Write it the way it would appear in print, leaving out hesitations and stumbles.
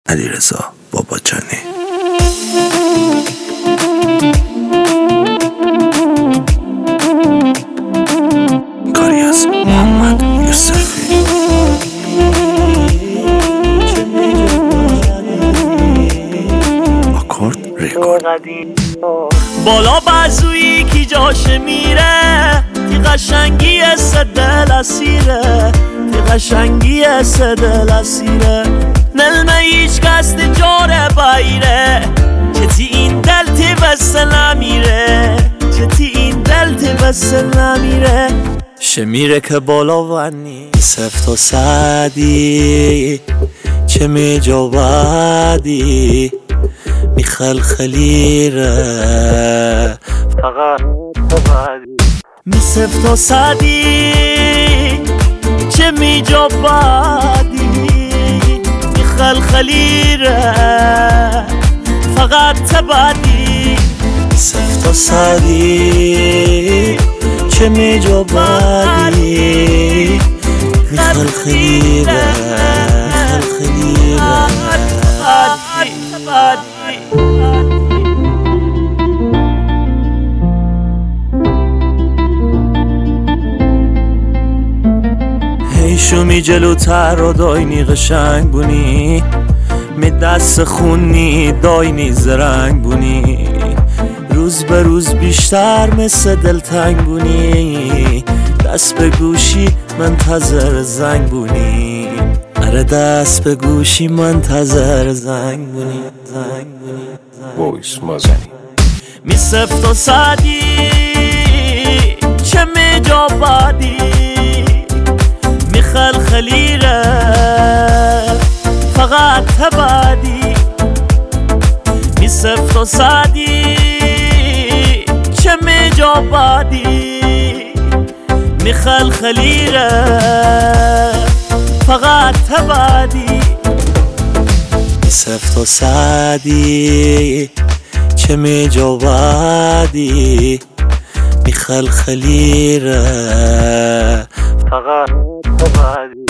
علیرضا باباجانی. کاری از محمد یوسفی. آکورد ریکورد. بالا بازویی کی جاش میره، تی قشنگی دل اسیره، تی قشنگی دل اسیره. نلمه هیچ کس جاره بایره، چه تی این دل تی وصل نمیره، چه تی این دل تی وصل نمیره. شمیره که بالا ونی سفت و سعدی، چه می جو بعدی میخلخلیره فقط بعدی می سفت و سعدی، چه می جو بعدی میخلخلیره فقط بعدی. سفت و سعدی، چه می جو بعدی میخلخلیره شمی جلوتر و داینی قشنگ بونی، می دست خونی داینی زرنگ بونی، روز به روز بیشتر مثل دلتنگ بونی، دست به گوشی منتظر زنگ بونی، اره دست به گوشی منتظر زنگ بونی، زنگ بونی. وایس مازنی می سفت و سعدی، چه می جا بعدی میخلخلیره فقط بعدی. می سفت و سعدی، چه می جا بعدی میخلخلیره فقط بعدی. می سفت و سعدی، چه می جو بعدی میخلخلیره فقط بعدی.